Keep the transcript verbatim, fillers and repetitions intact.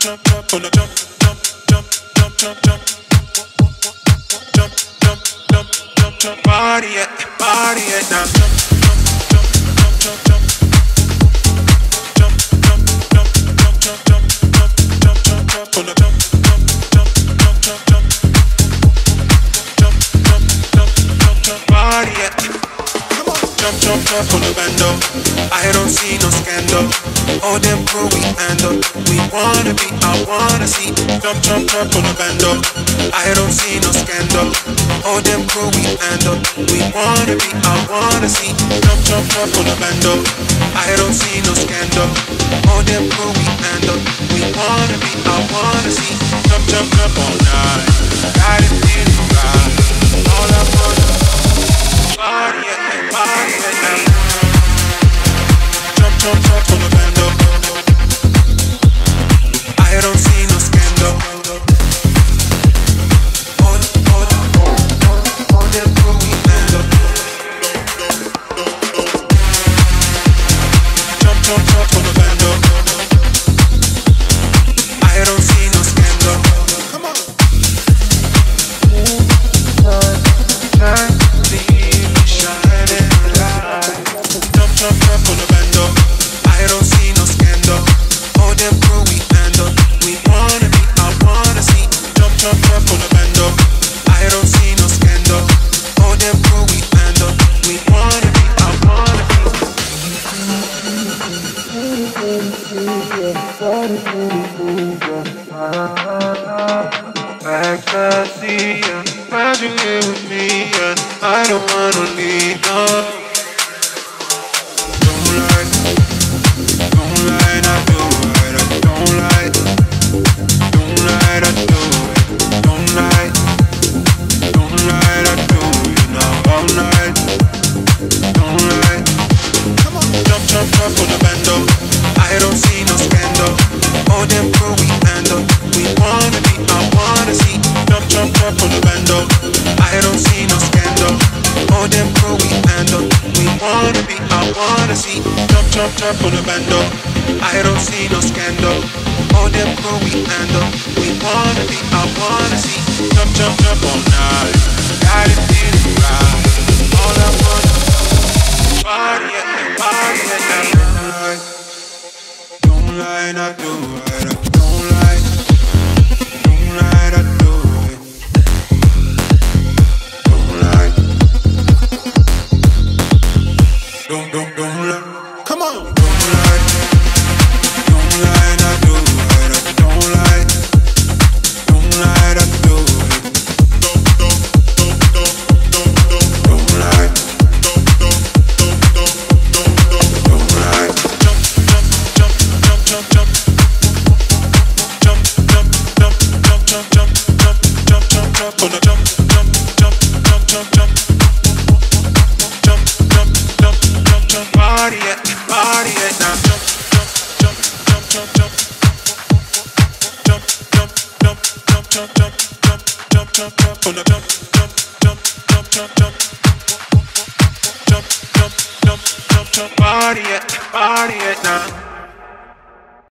Party it, party it now. Party it. Jump, jump, jump on the bando. I don't see no scandal. All them crew we handle. We wanna be, I wanna see. Jump, jump, jump on the bando. I don't see no scandal. All them crew we handle. We wanna be, I wanna see. Jump, jump, jump on the bando. I don't see no scandal. All them crew we handle. We wanna be, I wanna see. Jump, jump, jump all night. Got it feeling right. All I wanna party it, party it now. Jump, jump, jump on the bando. I don't see no scandal. All, all, all, all them crew we handle. Jump, jump, jump on the bando. I don't see no scandal. Come on. Shine, shining light. Jump, jump, jump on the bando. I don't see no scandal. All them crew we handle. We wanna be, I wanna see. Jump, jump, jump on the bando. I don't see no scandal. All them crew we handle. We wanna be, I wanna be. Ecstasy, imagine it with me, and I don't wanna leave, no. Don't lie, don't lie, I do it, I don't lie. Don't lie, I do it, don't lie. Don't lie, I do it now all night. Don't lie. Come on. Jump, jump, jump on the bando. I don't see no scandal. All them crew we handle. We wanna be, I wanna see. Jump, jump, jump on the bando. I don't see no scandal. All them crew we handle. We wanna be, I wanna see. Jump, jump, jump on the bando. I don't see no scandal. All them crew we handle. We wanna be, I wanna see. Jump, jump, jump all night. Got it feeling right. All I wanna party it, party it now. Don't lie, I do it. I don't lie. Don't lie, I do it. Don't lie. Don't, don't, don't lie. Come on. Don't lie. Don't lie, I do it. I don't lie. Don't lie, I do it. Don't, don't, don't, don't, don't, don't, don't lie. Don't, don't, don't, don't, don't, don't, don't lie. Jump, jump, jump, jump, jump, jump. Jump, jump, jump, jump, jump, jump, jump, jump, jump, jump, on the jump, jump, jump, jump, jump, jump. Jump, jump, jump, jump, jump, party it, party it now. Jump, jump, jump, jump, jump, jump, jump, jump, jump, jump, jump, jump, jump, jump, jump, on the jump, jump, jump, jump, jump, jump, jump, jump, jump, jump, jump, jump, party it, party it now.